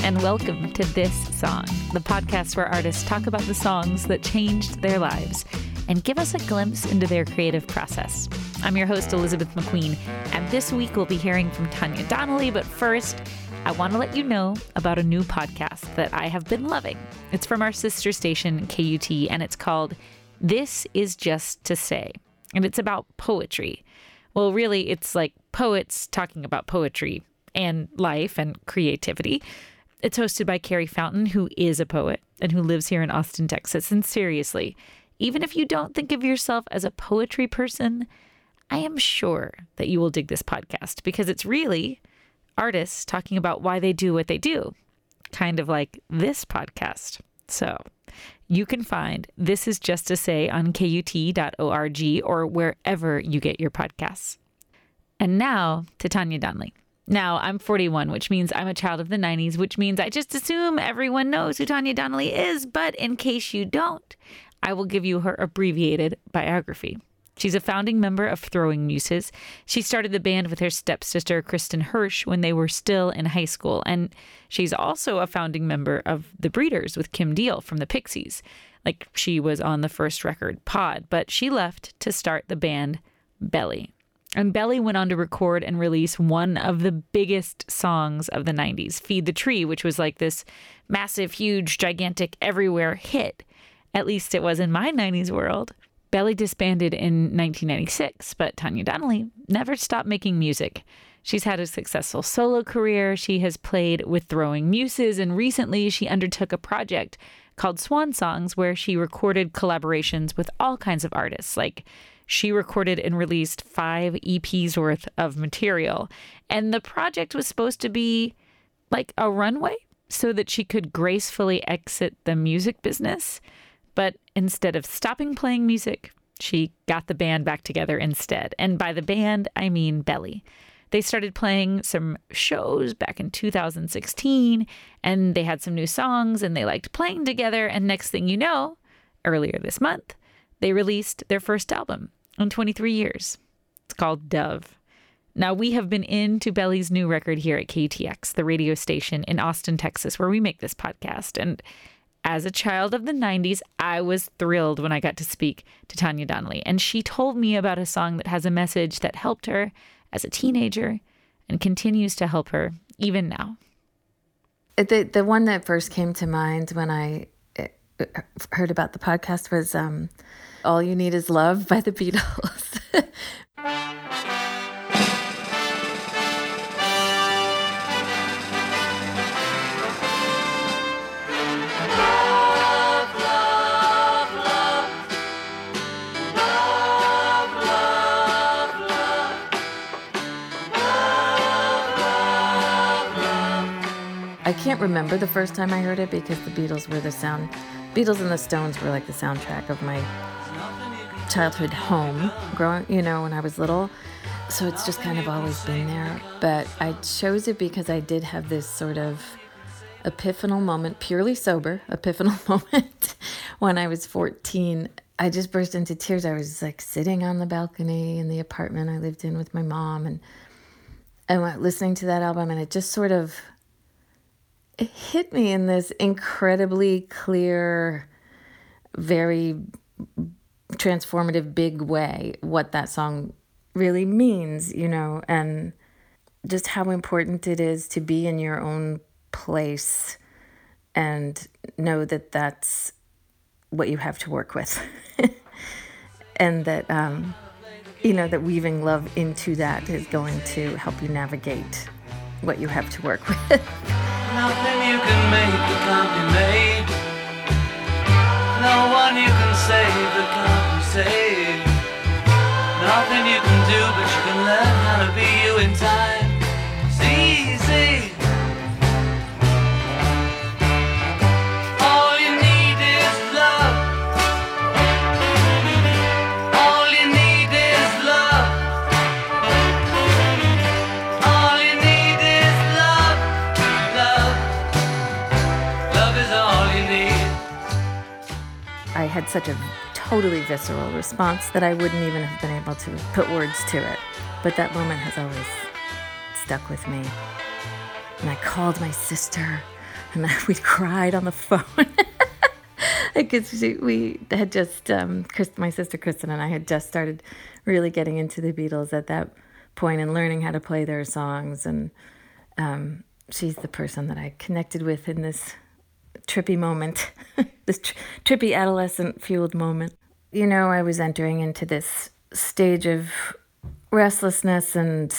and welcome to This Song, the podcast where artists talk about the songs that changed their lives and give us a glimpse into their creative process. I'm your host, Elizabeth McQueen, and this week we'll be hearing from Tanya Donnelly, but first, I want to let you know about a new podcast that I have been loving. It's from our sister station, KUT, and it's called This Is Just to Say, and it's about poetry. Well, really, it's like poets talking about poetry and life and creativity. It's hosted by Carrie Fountain, who is a poet and who lives here in Austin, Texas. And seriously, even if you don't think of yourself as a poetry person, I am sure that you will dig this podcast because it's really artists talking about why they do what they do, kind of like this podcast. So you can find This Is Just to Say on KUT.org or wherever you get your podcasts. And now to Tanya Donnelly. Now, I'm 41, which means I'm a child of the 90s, which means I just assume everyone knows who Tanya Donnelly is. But in case you don't, I will give you her abbreviated biography. She's a founding member of Throwing Muses. She started the band with her stepsister, Kristen Hirsch, when they were still in high school. And she's also a founding member of The Breeders with Kim Deal from the Pixies. Like, she was on the first record, Pod, but she left to start the band Belly. And Belly went on to record and release one of the biggest songs of the 90s, Feed the Tree, which was like this massive, huge, gigantic, everywhere hit. At least it was in my 90s world. Belly disbanded in 1996, but Tanya Donnelly never stopped making music. She's had a successful solo career. She has played with Throwing Muses, and recently she undertook a project called Swan Songs, where she recorded collaborations with all kinds of artists. Like, she recorded and released 5 EPs worth of material. And the project was supposed to be like a runway so that she could gracefully exit the music business. But instead of stopping playing music, she got the band back together instead. And by the band, I mean Belly. They started playing some shows back in 2016, and they had some new songs, and they liked playing together. And next thing you know, earlier this month, they released their first album in 23 years. It's called Dove. Now, we have been into Belly's new record here at KUTX, the radio station in Austin, Texas, where we make this podcast. And as a child of the 90s, I was thrilled when I got to speak to Tanya Donnelly. And she told me about a song that has a message that helped her as a teenager and continues to help her even now. The one that first came to mind when I heard about the podcast was All You Need Is Love by the Beatles. I can't remember the first time I heard it because the Beatles and the Stones were like the soundtrack of my childhood home, growing, when I was little. So it's just kind of always been there. But I chose it because I did have this sort of epiphanal moment, purely sober epiphanal moment when I was 14. I just burst into tears. I was like sitting on the balcony in the apartment I lived in with my mom and listening to that album, and it just sort of it hit me in this incredibly clear, very transformative, big way what that song really means, and just how important it is to be in your own place and know that that's what you have to work with. And that, that weaving love into that is going to help you navigate what you have to work with. Nothing you can make that can't be made. No one you can save that can't be saved. Nothing you can do, but you can learn how to be you in time. It's easy. All you need is love. All you need is love. All you need is love. Love is all you need. I had such a totally visceral response that I wouldn't even have been able to put words to it. But that moment has always stuck with me. And I called my sister and we cried on the phone. Because we had just, my sister Kristen and I had just started really getting into the Beatles at that point and learning how to play their songs. And she's the person that I connected with in this trippy moment, this trippy adolescent-fueled moment. You know, I was entering into this stage of restlessness and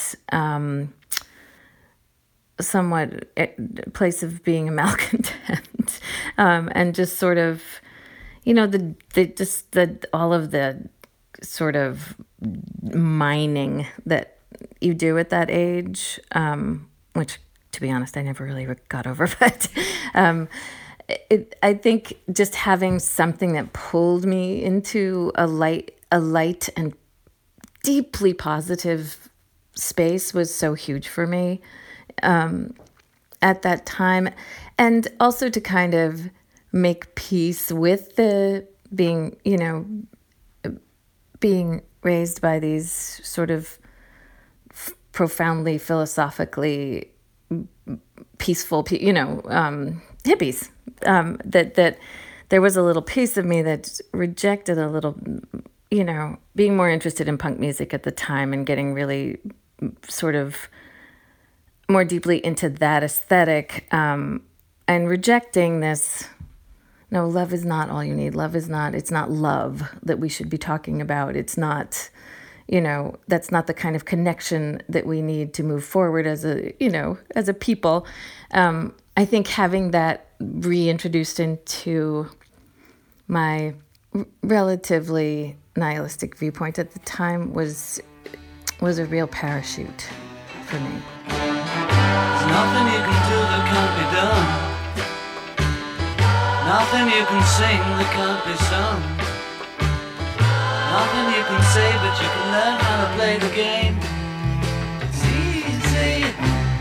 somewhat a place of being a malcontent, and just sort of, you know, all of the sort of mining that you do at that age, which, to be honest, I never really got over. But I think just having something that pulled me into a light and deeply positive space was so huge for me at that time. And also to kind of make peace with the being raised by these sort of profoundly philosophically peaceful, hippies, that there was a little piece of me that rejected a little, being more interested in punk music at the time and getting really sort of more deeply into that aesthetic, and rejecting this, no, love is not all you need. It's not love that we should be talking about. It's not, that's not the kind of connection that we need to move forward as a people. I think having that reintroduced into my relatively nihilistic viewpoint at the time was a real parachute for me. There's nothing you can do that can't be done. Nothing you can sing that can't be sung. Nothing you can say, but you can learn how to play the game. It's easy.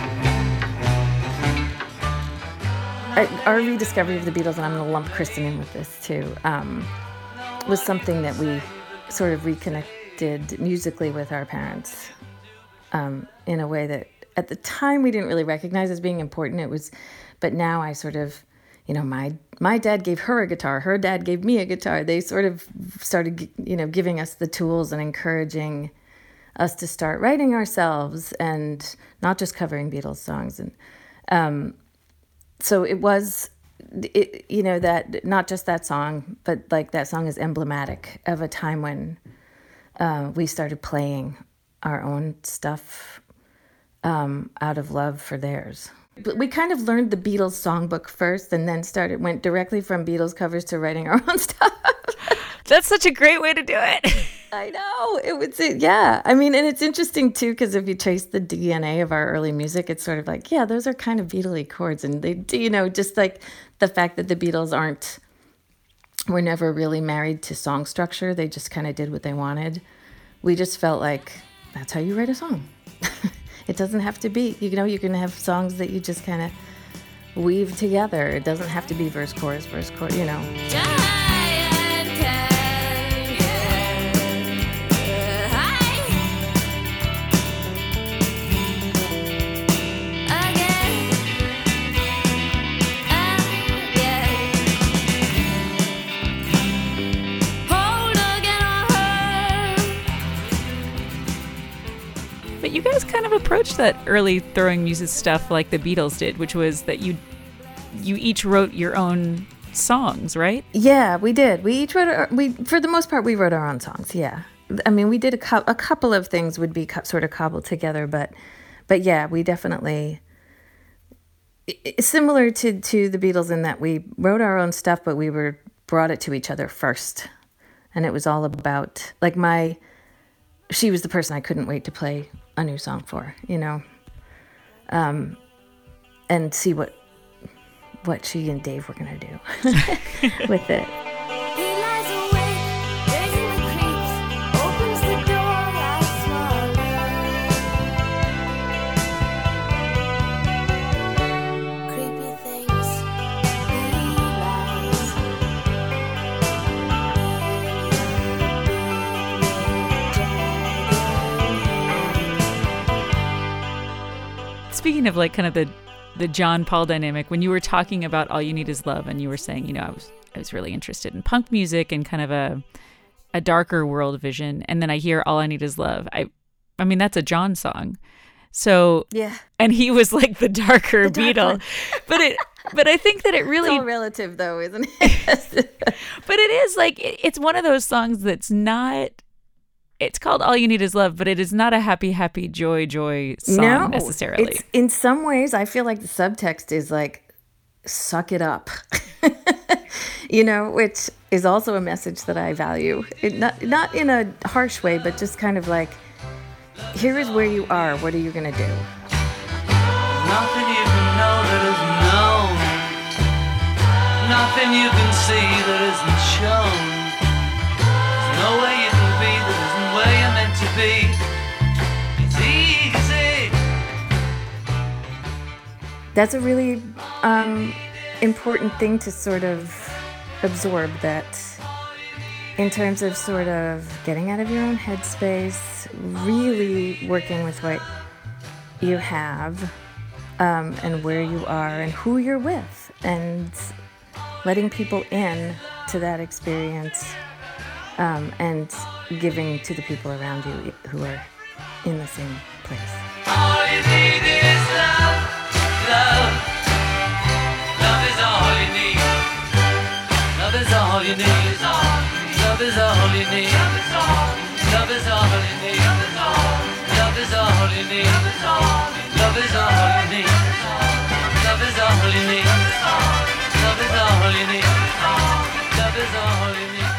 Our rediscovery of the Beatles, and I'm going to lump Kristen in with this too, was something that we sort of reconnected musically with our parents, in a way that at the time we didn't really recognize as being important. But now I sort of, my dad gave her a guitar, her dad gave me a guitar. They sort of started, giving us the tools and encouraging us to start writing ourselves and not just covering Beatles songs. And so it was, that not just that song, but like that song is emblematic of a time when we started playing our own stuff out of love for theirs. But we kind of learned the Beatles songbook first and then went directly from Beatles covers to writing our own stuff. That's such a great way to do it. I know. Yeah. I mean, and it's interesting too, because if you trace the DNA of our early music, it's sort of like, yeah, those are kind of Beatle-y chords. And they, just like the fact that the Beatles were never really married to song structure. They just kind of did what they wanted. We just felt like that's how you write a song. It doesn't have to be, you can have songs that you just kind of weave together. It doesn't have to be verse, chorus, But you guys kind of approached that early throwing music stuff like the Beatles did, which was that you each wrote your own songs, right? Yeah, we did. We each wrote for the most part, we wrote our own songs. Yeah. I mean, we did a couple of things would be sort of cobbled together, but yeah, we definitely, similar to the Beatles in that we wrote our own stuff, but we brought it to each other first. And it was all about, like, she was the person I couldn't wait to play a new song for, and see what she and Dave were going to do with it. Speaking of like kind of the the John Paul dynamic. When you were talking about All You Need Is Love, and you were saying, I was really interested in punk music and kind of a darker world vision, and then I hear All I Need Is Love. I mean, that's a John song. So yeah, and he was like the darker Beatle, but I think that it really, it's all relative though, isn't it? But it is like it's one of those songs that's not. It's called All You Need Is Love, but it is not a happy, happy, joy song necessarily. It's, in some ways, I feel like the subtext is like, suck it up, which is also a message that I value. Not in a harsh way, but just kind of like, here is where you are. What are you going to do? Nothing you can know that isn't known. Nothing you can see that isn't shown. There's no way you can be that isn't where you're meant to be. It's easy. That's a really important thing to sort of absorb, that in terms of sort of getting out of your own headspace, really working with what you have, and where you are and who you're with, and letting people in to that experience, and giving to the people around you who are in the same place. All you need is love, love. Love is all you need. Love is all you need. Love is all you need. Love is all you need. Love is all you need. Love is all you need. Love is all you need. Love is all you need. Love is all you need.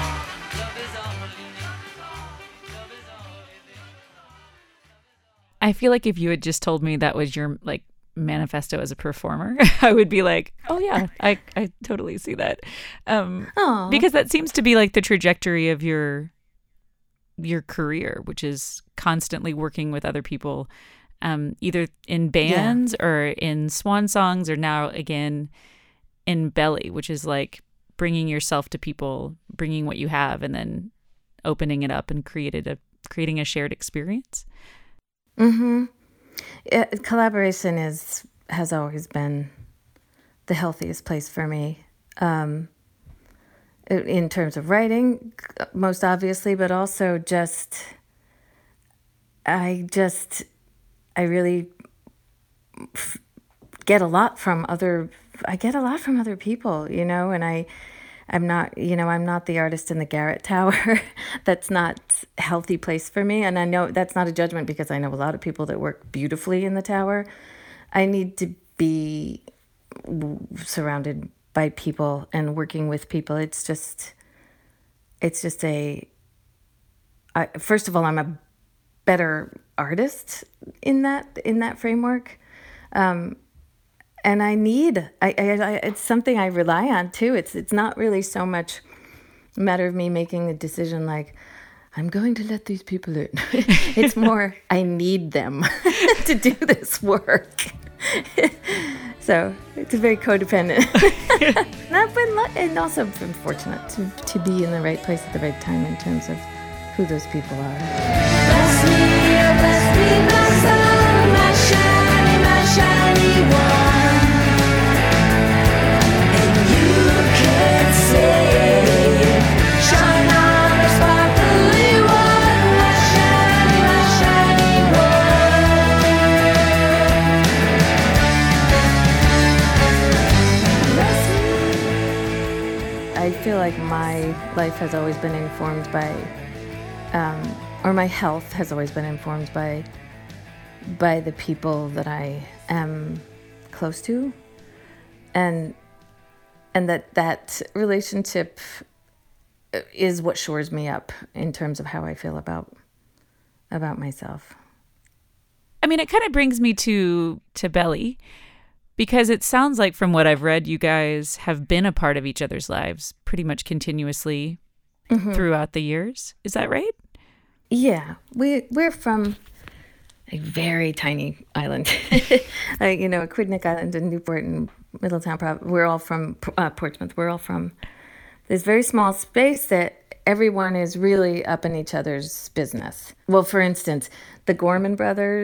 I feel like if you had just told me that was your like manifesto as a performer, I would be like, oh yeah, I totally see that. Because that seems to be like the trajectory of your career, which is constantly working with other people, either in bands or in swan songs, or now again in Belly, which is like bringing yourself to people, bringing what you have, and then opening it up and creating a shared experience. Mm-hmm. Collaboration has always been the healthiest place for me, in terms of writing, most obviously, but also I really get a lot from other people, and I'm not the artist in the Garrett Tower. That's not a healthy place for me. And I know that's not a judgment, because I know a lot of people that work beautifully in the tower. I need to be surrounded by people and working with people. First of all, I'm a better artist in that framework. And it's something I rely on too. It's not really so much a matter of me making a decision like, I'm going to let these people in. It's more, I need them to do this work. So it's very codependent. And also I'm fortunate to be in the right place at the right time in terms of who those people are. Bless me, my sun, my shiny one. I feel like my life has always been informed by, or my health has always been informed by the people that I am close to, and that relationship is what shores me up in terms of how I feel about myself. I mean, it kind of brings me to Belly, because it sounds like from what I've read, you guys have been a part of each other's lives pretty much continuously throughout the years. Is that right? Yeah, we're from a very tiny island, Aquidneck Island and Newport and Middletown. We're all from Portsmouth. We're all from this very small space that everyone is really up in each other's business. Well, for instance, the Gorman brothers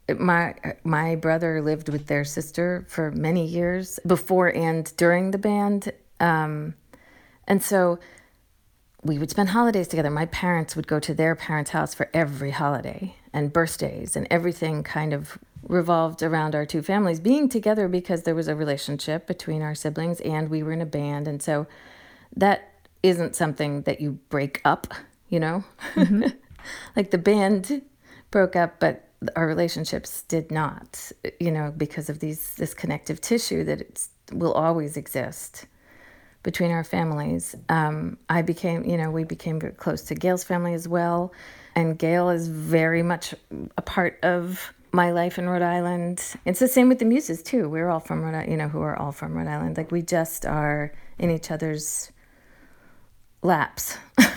my brother lived with their sister for many years before and during the band. And so we would spend holidays together. My parents would go to their parents' house for every holiday and birthdays, and everything kind of revolved around our two families being together because there was a relationship between our siblings and we were in a band. And so that isn't something that you break up, you know? Like the band broke up, but our relationships did not, you know, because of this connective tissue that will always exist between our families. We became very close to Gail's family as well. And Gail is very much a part of my life in Rhode Island. It's the same with the Muses too. We're all from Rhode Island, who are all from Rhode Island. Like we just are in each other's laps.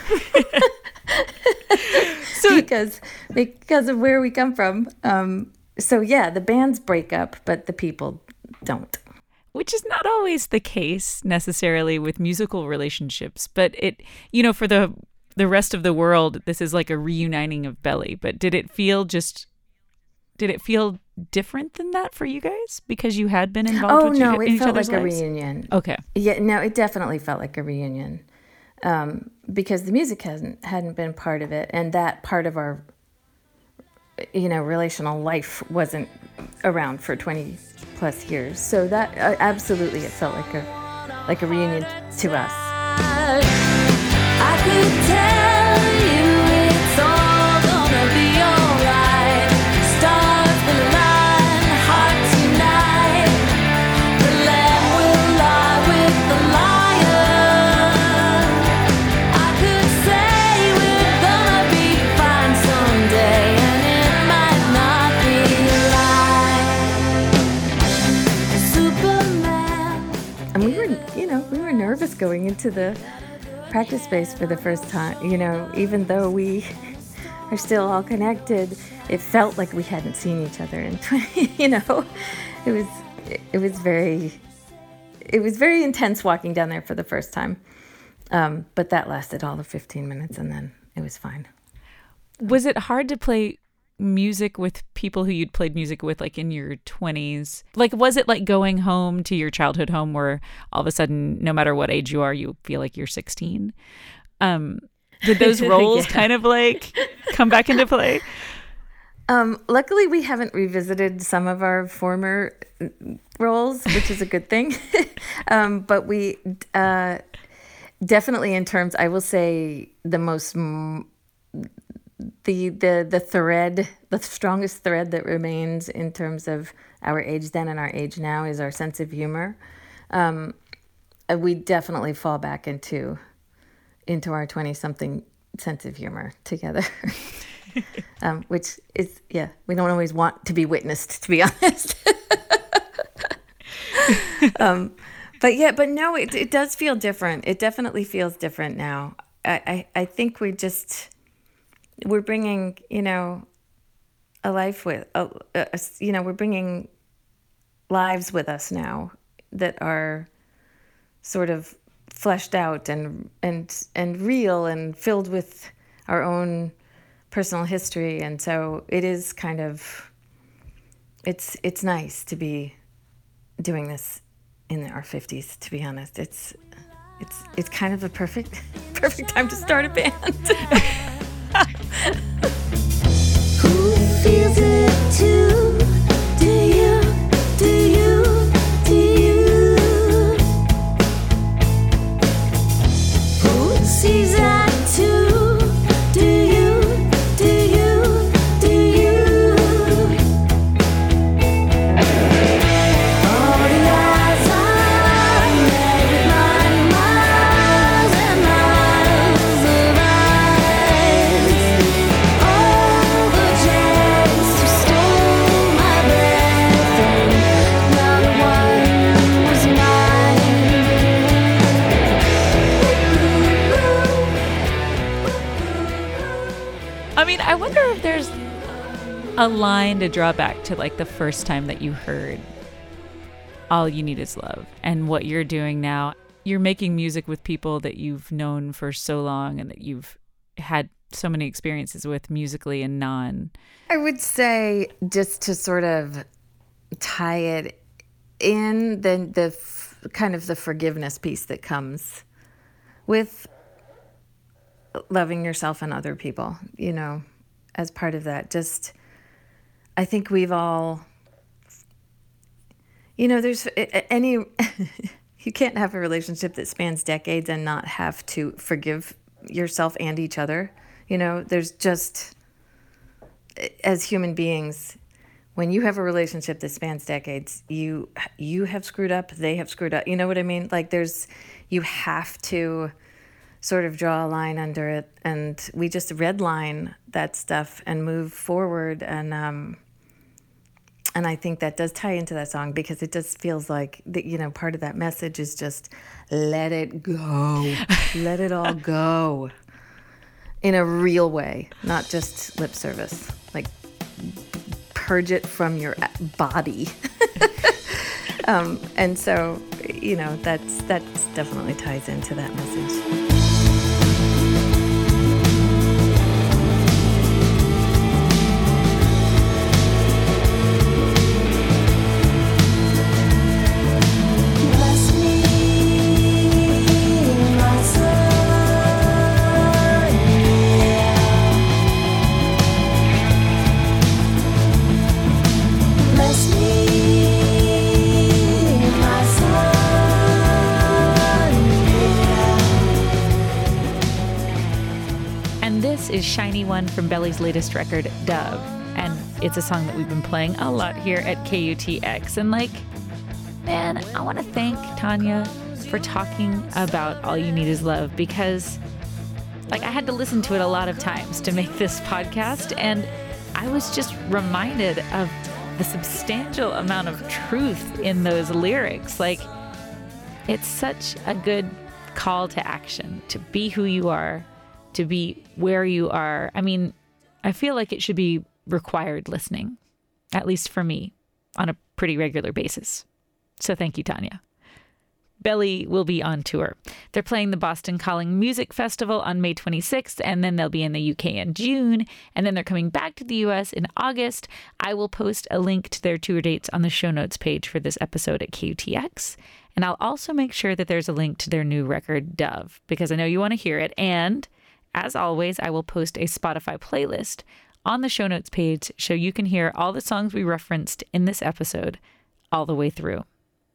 So because of where we come from. So yeah, the bands break up, but the people don't. Which is not always the case necessarily with musical relationships, but it, for the rest of the world, this is like a reuniting of Belly. But did it feel different than that for you guys because you had been involved with it felt like lives? a reunion. Okay. Yeah, no, it definitely felt like a reunion. Because the music hadn't been part of it, and that part of our, relational life wasn't around for 20 plus years. So that absolutely, it felt like a reunion to us. I could tell you it's all gonna be alright. Stars will align, hearts unite. The lamb will lie with the lion. I could say we're gonna be fine someday, and it might not be right. Superman. And we were nervous going into the practice space for the first time. Even though we are still all connected, it felt like we hadn't seen each other in 20. It was very intense walking down there for the first time. But that lasted all of 15 minutes, and then it was fine. Was it hard to play music with people who you'd played music with like in your 20s? Like, was it like going home to your childhood home where all of a sudden, no matter what age you are, you feel like you're 16? Did those roles kind of like come back into play? Luckily, we haven't revisited some of our former roles, which is a good thing. But we definitely, in terms, I will say the most the thread, the strongest thread that remains in terms of our age then and our age now is our sense of humor. We definitely fall back into our 20-something sense of humor together. Which is, we don't always want to be witnessed, to be honest. But no, it does feel different. It definitely feels different now. I think we're bringing, a life with, we're bringing lives with us now that are sort of fleshed out and real and filled with our own personal history. And so it is kind of, it's nice to be doing this in our 50s, to be honest. It's kind of a perfect time to start a band. Who feels it too? Do you? Do you? Do you? Who sees that too? Do you? Do you? Do you? All the eyes are met with miles and miles of eyes. All the jays who stole my breath, and not one was mine. I mean, I wonder if there's a line to draw back to like the first time that you heard All You Need Is Love and what you're doing now. You're making music with people that you've known for so long and that you've had so many experiences with musically and non. I would say, just to sort of tie it in, the kind of the forgiveness piece that comes with loving yourself and other people, you know, as part of that. Just, I think we've all, you know, there's any, you can't have a relationship that spans decades and not have to forgive yourself and each other. You know, there's just, as human beings, when you have a relationship that spans decades, you have screwed up, they have screwed up. You know what I mean? Like you have to sort of draw a line under it, and we just redline that stuff and move forward. And I think that does tie into that song, because it just feels like that, you know, part of that message is just let it go, let it all go, in a real way, not just lip service. Like, purge it from your body. And so, you know, that's definitely ties into that message. Is Shiny One from Belly's latest record, Dove. And it's a song that we've been playing a lot here at KUTX. And like, man, I want to thank Tanya for talking about All You Need Is Love, because like I had to listen to it a lot of times to make this podcast. And I was just reminded of the substantial amount of truth in those lyrics. Like, it's such a good call to action, to be who you are, to be where you are. I mean, I feel like it should be required listening, at least for me, on a pretty regular basis. So thank you, Tanya. Belly will be on tour. They're playing the Boston Calling Music Festival on May 26th, and then they'll be in the UK in June, and then they're coming back to the US in August. I will post a link to their tour dates on the show notes page for this episode at KUTX, and I'll also make sure that there's a link to their new record, Dove, because I know you want to hear it. And as always, I will post a Spotify playlist on the show notes page so you can hear all the songs we referenced in this episode all the way through.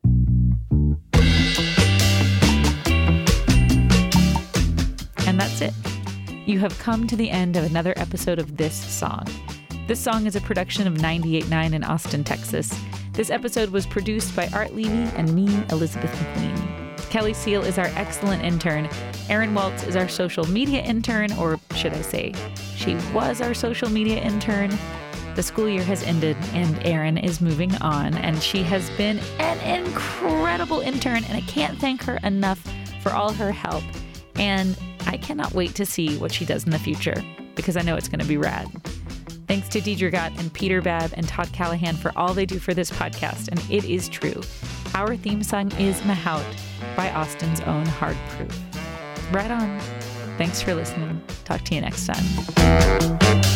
And that's it. You have come to the end of another episode of This Song. This Song is a production of 98.9 in Austin, Texas. This episode was produced by Art Levy and me, Elizabeth McQueen. Kelly Seal is our excellent intern. Erin Waltz is our social media intern, or should I say, she was our social media intern. The school year has ended and Erin is moving on, and she has been an incredible intern, and I can't thank her enough for all her help. And I cannot wait to see what she does in the future, because I know it's going to be rad. Thanks to Deidre Gott and Peter Babb and Todd Callahan for all they do for this podcast, and it is true. Our theme song is Mahout by Austin's own Hard Proof. Right on. Thanks for listening. Talk to you next time.